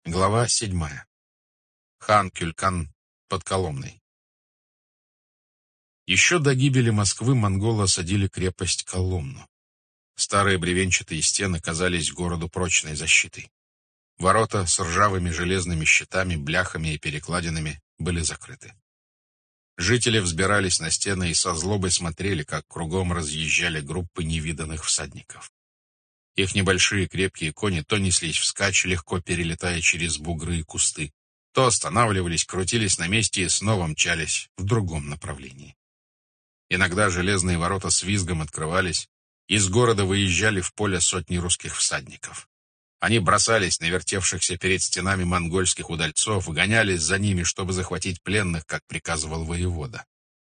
Глава 7. Хан Кюлькан под Коломной. Еще до гибели Москвы монголы осадили крепость Коломну. Старые бревенчатые стены казались городу прочной защитой. Ворота с ржавыми железными щитами, бляхами и перекладинами были закрыты. Жители взбирались на стены и со злобой смотрели, как кругом разъезжали группы невиданных всадников. Их небольшие крепкие кони то неслись вскачь, легко перелетая через бугры и кусты, то останавливались, крутились на месте и снова мчались в другом направлении. Иногда железные ворота с визгом открывались, из города выезжали в поле сотни русских всадников. Они бросались на вертевшихся перед стенами монгольских удальцов, гонялись за ними, чтобы захватить пленных, как приказывал воевода.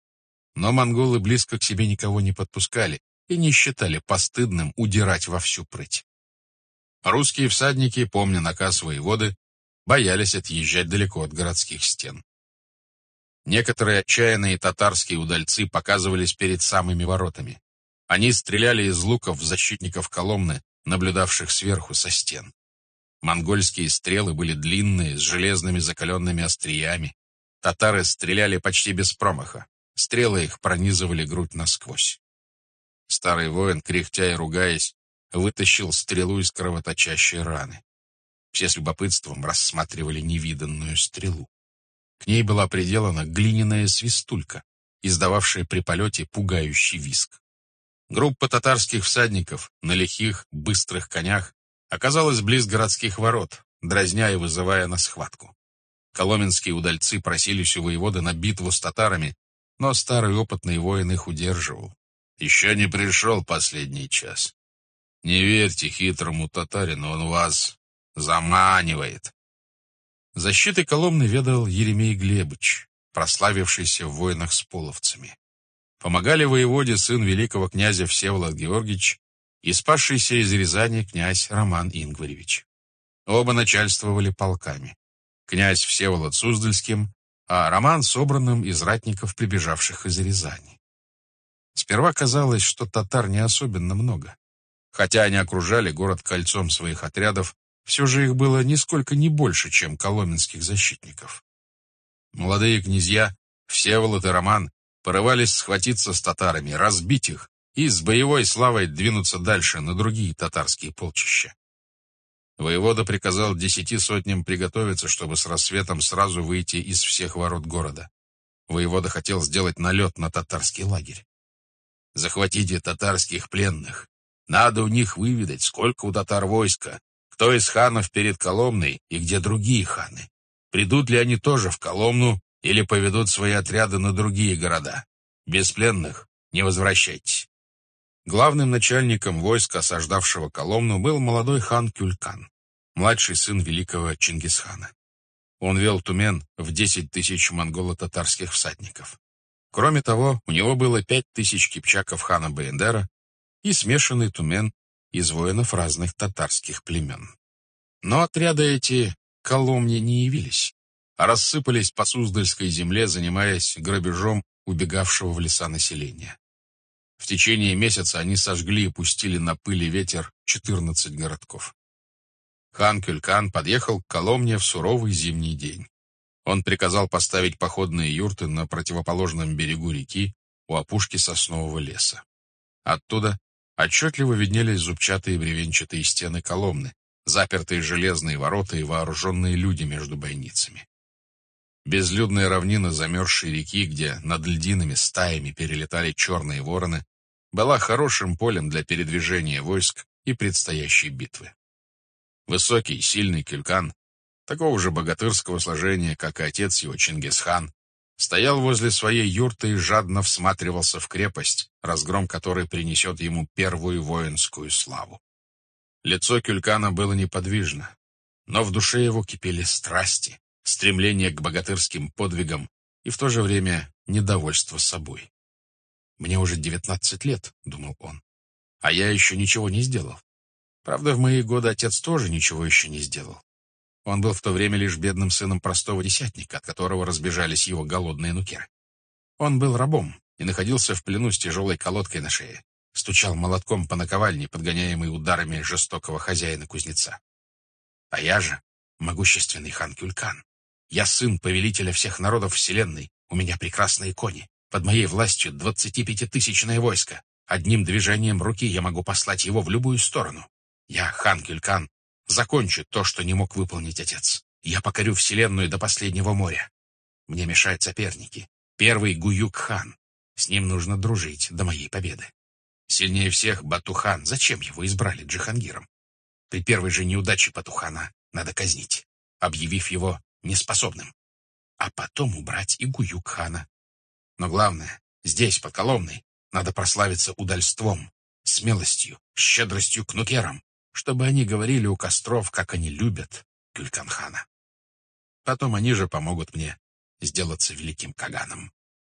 Но монголы близко к себе никого не подпускали и не считали постыдным удирать во всю прыть. Русские всадники, помня наказ воеводы, боялись отъезжать далеко от городских стен. Некоторые отчаянные татарские удальцы показывались перед самыми воротами. Они стреляли из луков в защитников Коломны, наблюдавших сверху со стен. Монгольские стрелы были длинные, с железными закаленными остриями. Татары стреляли почти без промаха. Стрелы их пронизывали грудь насквозь. Старый воин, кряхтя и ругаясь, вытащил стрелу из кровоточащей раны. Все с любопытством рассматривали невиданную стрелу. К ней была приделана глиняная свистулька, издававшая при полете пугающий визг. Группа татарских всадников на лихих, быстрых конях оказалась близ городских ворот, дразня и вызывая на схватку. Коломенские удальцы просились у воеводы на битву с татарами, но старый опытный воин их удерживал. Еще не пришел последний час. Не верьте хитрому татарину, он вас заманивает. Защитой Коломны ведал Еремей Глебыч, прославившийся в войнах с половцами. Помогали воеводе сын великого князя Всеволод Георгиевич и спасшийся из Рязани князь Роман Ингваревич. Оба начальствовали полками. Князь Всеволод Суздальским, а Роман собранным из ратников, прибежавших из Рязани. Сперва казалось, что татар не особенно много. Хотя они окружали город кольцом своих отрядов, все же их было нисколько не больше, чем коломенских защитников. Молодые князья, Всеволод и Роман, порывались схватиться с татарами, разбить их и с боевой славой двинуться дальше на другие татарские полчища. Воевода приказал 10 сотням приготовиться, чтобы с рассветом сразу выйти из всех ворот города. Воевода хотел сделать налет на татарский лагерь. «Захватите татарских пленных. Надо у них выведать, сколько у татар войска, кто из ханов перед Коломной и где другие ханы. Придут ли они тоже в Коломну или поведут свои отряды на другие города. Без пленных не возвращайтесь». Главным начальником войска, осаждавшего Коломну, был молодой хан Кюлькан, младший сын великого Чингисхана. Он вел тумен в 10 тысяч монголо-татарских всадников. Кроме того, у него было 5 тысяч кипчаков хана Баяндера и смешанный тумен из воинов разных татарских племен. Но отряды эти к Коломне не явились, а рассыпались по Суздальской земле, занимаясь грабежом убегавшего в леса населения. В течение месяца они сожгли и пустили на пыль и ветер 14 городков. Хан Кюлькан подъехал к Коломне в суровый зимний день. Он приказал поставить походные юрты на противоположном берегу реки у опушки соснового леса. Оттуда отчетливо виднелись зубчатые бревенчатые стены Коломны, запертые железные ворота и вооруженные люди между бойницами. Безлюдная равнина замерзшей реки, где над льдинами стаями перелетали черные вороны, была хорошим полем для передвижения войск и предстоящей битвы. Высокий, сильный Кюлькан, такого же богатырского сложения, как и отец его Чингисхан, стоял возле своей юрты и жадно всматривался в крепость, разгром которой принесет ему первую воинскую славу. Лицо Кюлькана было неподвижно, но в душе его кипели страсти, стремление к богатырским подвигам и в то же время недовольство собой. «Мне уже 19 лет», — думал он, — «а я еще ничего не сделал. Правда, в мои годы отец тоже ничего еще не сделал. Он был в то время лишь бедным сыном простого десятника, от которого разбежались его голодные нукеры. Он был рабом и находился в плену с тяжелой колодкой на шее, стучал молотком по наковальне, подгоняемый ударами жестокого хозяина-кузнеца. А я же Могущественный хан Кюлькан, я сын повелителя всех народов вселенной, у меня прекрасные кони, под моей властью 25-тысячное войско. Одним движением руки я могу послать его в любую сторону. Я, хан Кюлькан, закончу то, что не мог выполнить отец. Я покорю вселенную до последнего моря. Мне мешают соперники. Первый Гуюк-хан. С ним нужно дружить до моей победы. Сильнее всех Бату-хан. Зачем его избрали Джихангиром? При первой же неудаче Бату-хана надо казнить, объявив его неспособным. А потом убрать и Гуюк-хана. Но главное, здесь, под Коломной, надо прославиться удальством, смелостью, щедростью к нукерам, чтобы они говорили у костров, как они любят Кюлькан-хана. Потом они же помогут мне сделаться великим Каганом.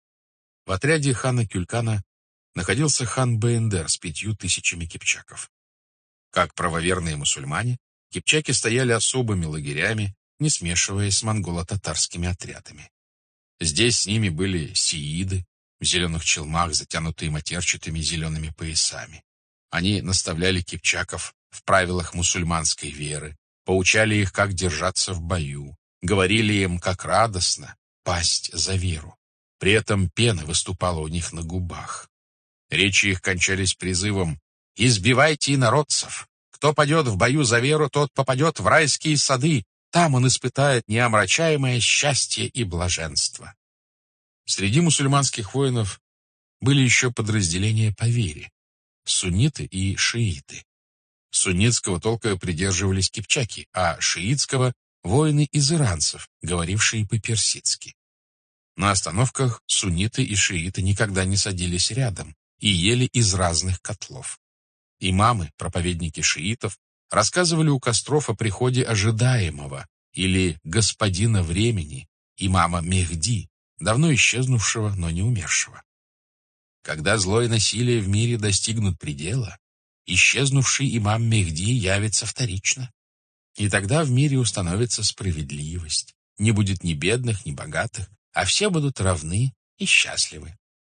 В отряде хана Кюлькана находился хан Баэндер с 5000 кипчаков. Как правоверные мусульмане, кипчаки стояли особыми лагерями, не смешиваясь с монголо-татарскими отрядами. Здесь с ними были сииды, в зеленых челмах, затянутые матерчатыми зелеными поясами. Они наставляли кипчаков в правилах мусульманской веры, поучали их, как держаться в бою, говорили им, как радостно пасть за веру. При этом пена выступала у них на губах. Речи их кончались призывом «Избивайте инородцев! Кто падет в бою за веру, тот попадет в райские сады, там он испытает неомрачаемое счастье и блаженство». Среди мусульманских воинов были еще подразделения по вере — сунниты и шииты. Суннитского толка придерживались кипчаки, а шиитского — воины из иранцев, говорившие по-персидски. На остановках сунниты и шииты никогда не садились рядом и ели из разных котлов. Имамы, проповедники шиитов, рассказывали у костров о приходе ожидаемого или господина времени, имама Мехди, давно исчезнувшего, но не умершего. Когда зло и насилие в мире достигнут предела, исчезнувший имам Мехди явится вторично. И тогда в мире установится справедливость. Не будет ни бедных, ни богатых, а все будут равны и счастливы.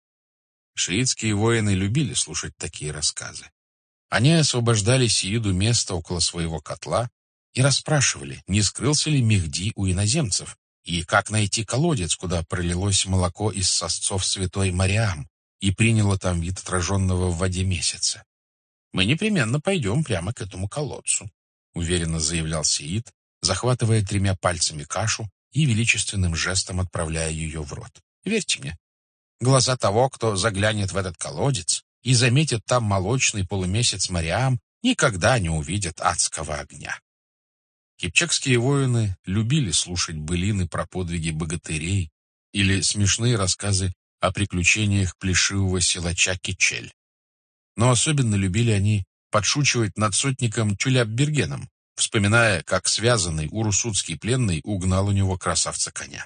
Шиитские воины любили слушать такие рассказы. Они освобождали сииду место около своего котла и расспрашивали, не скрылся ли Мехди у иноземцев, и как найти колодец, куда пролилось молоко из сосцов святой Мариам и приняло там вид отраженного в воде месяца. «Мы непременно пойдем прямо к этому колодцу», — уверенно заявлял сиид, захватывая 3 пальцами кашу и величественным жестом отправляя ее в рот. «Верьте мне, глаза того, кто заглянет в этот колодец и заметит там молочный полумесяц Мариам, никогда не увидят адского огня». Кипчакские воины любили слушать былины про подвиги богатырей или смешные рассказы о приключениях плешивого силача Кичель. Но особенно любили они подшучивать над сотником Чуляб-Бергеном, вспоминая, как связанный урусутский пленный угнал у него красавца-коня.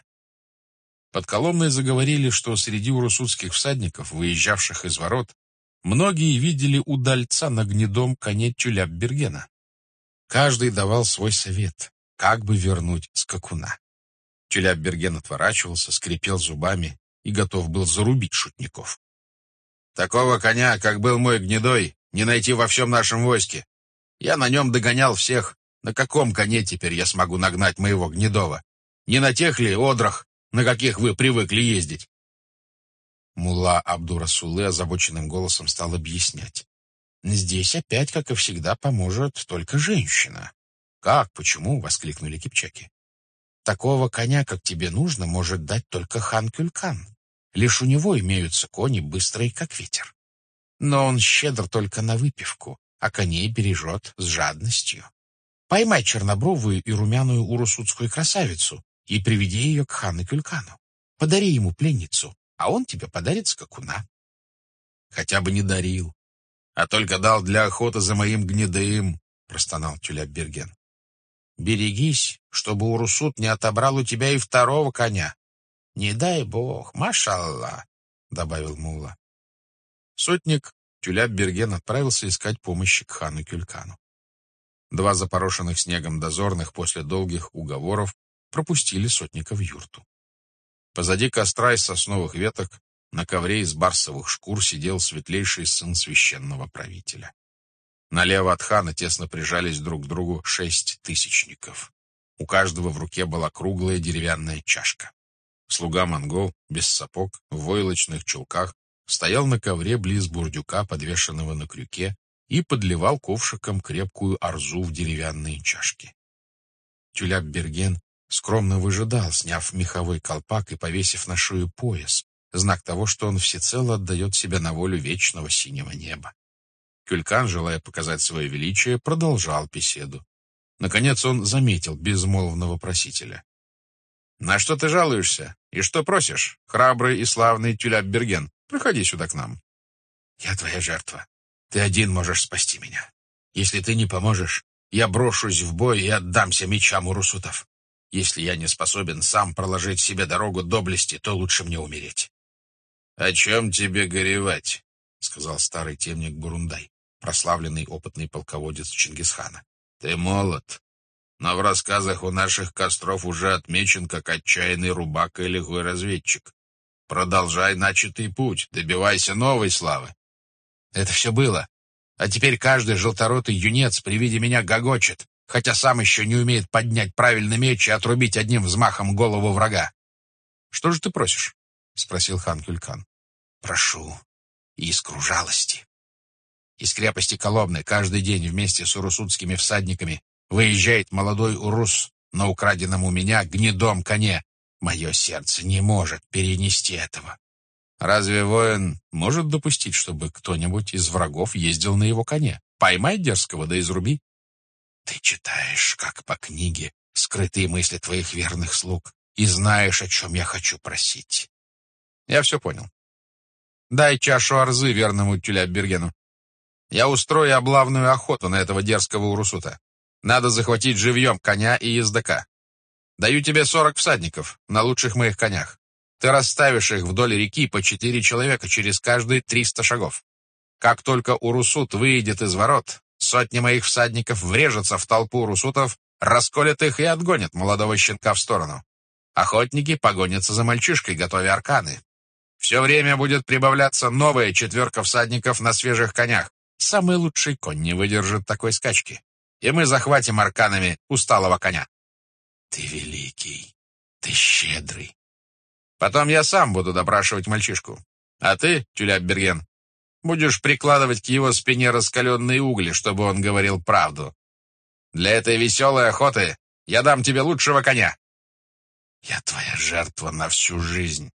Под Коломной заговорили, что среди урусутских всадников, выезжавших из ворот, многие видели удальца на гнедом коне Чуляб-Бергена. Каждый давал свой совет, как бы вернуть скакуна. Чуляб-Берген отворачивался, скрипел зубами и готов был зарубить шутников. «Такого коня, как был мой гнедой, не найти во всем нашем войске. Я на нем догонял всех. На каком коне теперь я смогу нагнать моего гнедого? Не на тех ли одрах, на каких вы привыкли ездить?» Мулла Абду-Расулы озабоченным голосом стал объяснять. «Здесь опять, как и всегда, поможет только женщина». «Как? Почему?» — воскликнули кипчаки. «Такого коня, как тебе нужно, может дать только хан Кюлькан. Лишь у него имеются кони, быстрые, как ветер. Но он щедр только на выпивку, а коней бережет с жадностью. Поймай чернобровую и румяную урусутскую красавицу и приведи ее к хану Кюлькану. Подари ему пленницу, а он тебе подарит скакуна». «Хотя бы не дарил, а только дал для охоты за моим гнедым», — простонал Чуляб-Берген. «Берегись, чтобы урусут не отобрал у тебя и второго коня. Не дай бог, машаллах», — добавил мулла. Сотник Чуляб-Берген отправился искать помощи к хану Кюлькану. 2 запорошенных снегом дозорных после долгих уговоров пропустили сотника в юрту. Позади костра из сосновых веток на ковре из барсовых шкур сидел светлейший сын священного правителя. Налево от хана тесно прижались друг к другу 6 тысячников. У каждого в руке была круглая деревянная чашка. Слуга-монгол, без сапог, в войлочных чулках, стоял на ковре близ бурдюка, подвешенного на крюке, и подливал ковшиком крепкую арзу в деревянные чашки. Тюляб-Берген скромно выжидал, сняв меховой колпак и повесив на шею пояс, знак того, что он всецело отдает себя на волю вечного синего неба. Кюлькан, желая показать свое величие, продолжал беседу. Наконец он заметил безмолвного просителя. «На что ты жалуешься? И что просишь, храбрый и славный Тюляб-Берген? Приходи сюда к нам». «Я твоя жертва. Ты один можешь спасти меня. Если ты не поможешь, я брошусь в бой и отдамся мечам урусутов. Если я не способен сам проложить себе дорогу доблести, то лучше мне умереть». «О чем тебе горевать?» — сказал старый темник Бурундай, прославленный опытный полководец Чингисхана. «Ты молод, но в рассказах у наших костров уже отмечен как отчаянный рубака и лихой разведчик. Продолжай начатый путь, добивайся новой славы». «Это все было. А теперь каждый желторотый юнец при виде меня гогочет, хотя сам еще не умеет поднять правильный меч и отрубить одним взмахом голову врага». «Что же ты просишь?» — спросил хан Кюлькан. «Прошу искру жалости. Из крепости Коломны каждый день вместе с урусутскими всадниками выезжает молодой урус на украденном у меня гнедом коне. Мое сердце не может перенести этого». «Разве воин может допустить, чтобы кто-нибудь из врагов ездил на его коне? Поймай дерзкого, да изруби». «Ты читаешь, как по книге, скрытые мысли твоих верных слуг, и знаешь, о чем я хочу просить». «Я все понял. Дай чашу арзы верному Тюляб-Бергену. Я устрою облавную охоту на этого дерзкого урусута. Надо захватить живьем коня и ездока. Даю тебе 40 всадников на лучших моих конях. Ты расставишь их вдоль реки по 4 человека через каждые 300 шагов. Как только урусут выйдет из ворот, сотни моих всадников врежутся в толпу урусутов, расколят их и отгонят молодого щенка в сторону. Охотники погонятся за мальчишкой, готовя арканы. Все время будет прибавляться новая 4 всадников на свежих конях. Самый лучший конь не выдержит такой скачки. И мы захватим арканами усталого коня». «Ты великий, ты щедрый». «Потом я сам буду допрашивать мальчишку. А ты, Тюляб-Берген, будешь прикладывать к его спине раскаленные угли, чтобы он говорил правду. Для этой веселой охоты я дам тебе лучшего коня». «Я твоя жертва на всю жизнь.